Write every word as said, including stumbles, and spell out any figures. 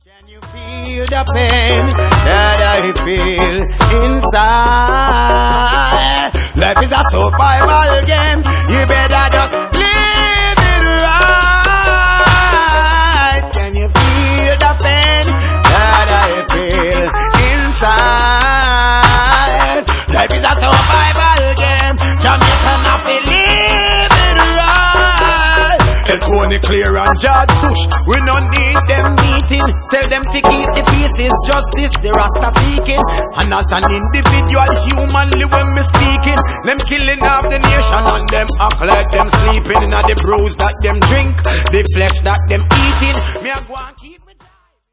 Can you feel the pain that I feel inside? Life is a survival game. You better just live it right. Can you feel the pain that I feel inside? Life is a survival game. Jamaican have to live it right. El Tony clear and Judge Tush, we no need them meeting. Tell them to keep the pieces, justice, the Rasta seeking. And as an individual, humanly when me speaking, them killing off the nation and them act like them sleeping. In the brews that them drink, the flesh that them eating. Me a go and keep